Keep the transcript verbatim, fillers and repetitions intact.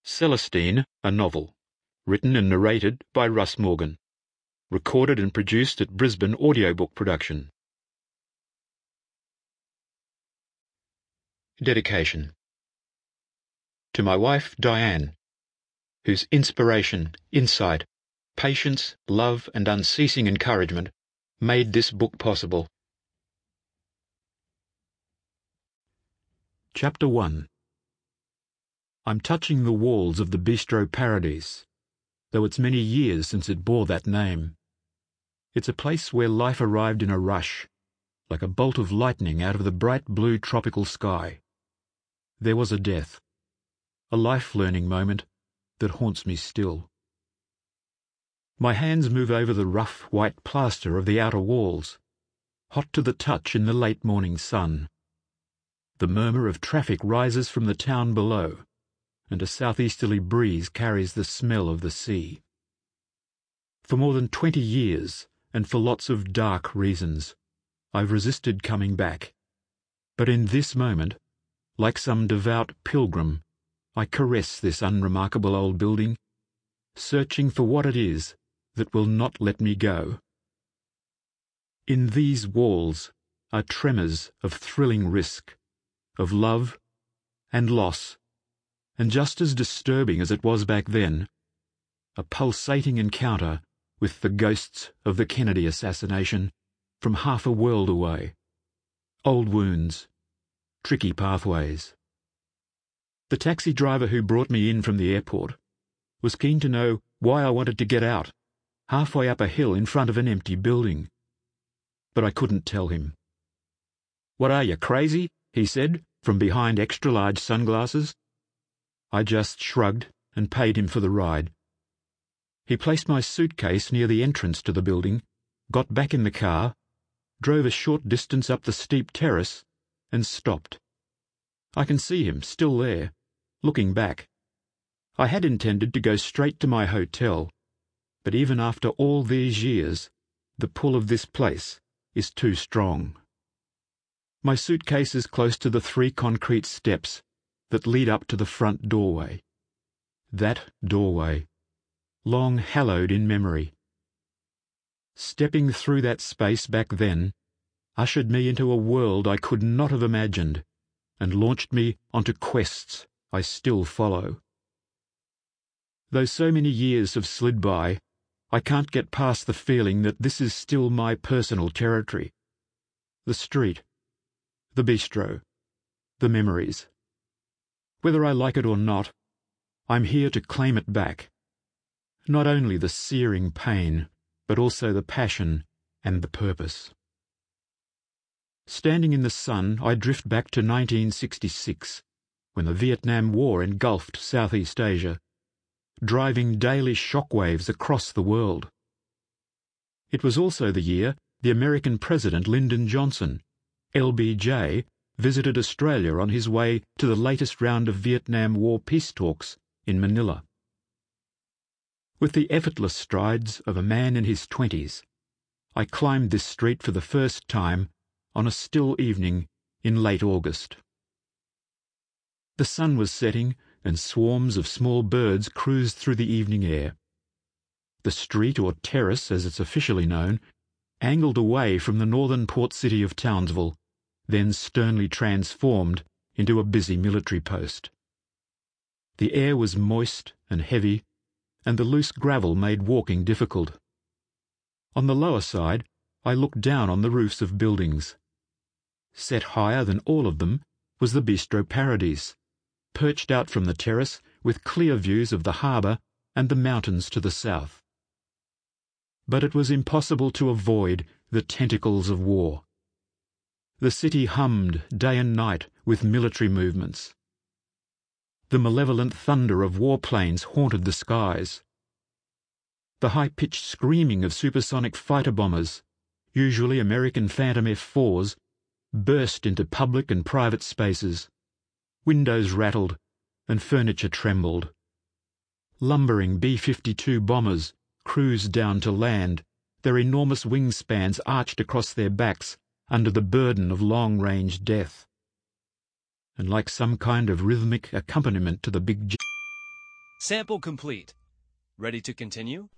Celestine, a novel. Written and narrated by Russ Morgan. Recorded and produced at Brisbane Audiobook Production. Dedication. To my wife, Diane, whose inspiration, insight, patience, love, and unceasing encouragement made this book possible. Chapter one. I'm touching the walls of the Bistro Paradis, though it's many years since it bore that name. It's a place where life arrived in a rush, like a bolt of lightning out of the bright blue tropical sky. There was a death, a life-learning moment that haunts me still. My hands move over the rough white plaster of the outer walls, hot to the touch in the late morning sun. The murmur of traffic rises from the town below, and a southeasterly breeze carries the smell of the sea. For more than twenty years, and for lots of dark reasons, I've resisted coming back. But in this moment, like some devout pilgrim, I caress this unremarkable old building, searching for what it is that will not let me go. In these walls are tremors of thrilling risk, of love and loss, and just as disturbing as it was back then, a pulsating encounter with the ghosts of the Kennedy assassination from half a world away. Old wounds, tricky pathways. The taxi driver who brought me in from the airport was keen to know why I wanted to get out, halfway up a hill in front of an empty building. But I couldn't tell him. "What are you, crazy?" he said, from behind extra-large sunglasses. I just shrugged and paid him for the ride. He placed my suitcase near the entrance to the building, got back in the car, drove a short distance up the steep terrace, and stopped. I can see him, still there, looking back. I had intended to go straight to my hotel, but even after all these years, the pull of this place is too strong. My suitcase is close to the three concrete steps that lead up to the front doorway. That doorway, long hallowed in memory. Stepping through that space back then ushered me into a world I could not have imagined, and launched me onto quests I still follow. Though so many years have slid by, I can't get past the feeling that this is still my personal territory. The street, the bistro, the memories. Whether I like it or not, I'm here to claim it back. Not only the searing pain, but also the passion and the purpose. Standing in the sun, I drift back to nineteen sixty-six, when the Vietnam War engulfed Southeast Asia, driving daily shockwaves across the world. It was also the year the American President Lyndon Johnson, L B J, visited Australia on his way to the latest round of Vietnam War peace talks in Manila. With the effortless strides of a man in his twenties, I climbed this street for the first time on a still evening in late August. The sun was setting, and swarms of small birds cruised through the evening air. The street, or terrace as it's officially known, angled away from the northern port city of Townsville, then sternly transformed into a busy military post. The air was moist and heavy, and the loose gravel made walking difficult. On the lower side, I looked down on the roofs of buildings. Set higher than all of them was the Bistro Paradis, perched out from the terrace with clear views of the harbour and the mountains to the south. But it was impossible to avoid the tentacles of war. The city hummed day and night with military movements. The malevolent thunder of warplanes haunted the skies. The high-pitched screaming of supersonic fighter bombers, usually American Phantom F fours, burst into public and private spaces. Windows rattled and furniture trembled. Lumbering B fifty-two bombers cruised down to land, their enormous wingspans arched across their backs under the burden of long-range death. And like some kind of rhythmic accompaniment to the big j- Sample complete. Ready to continue?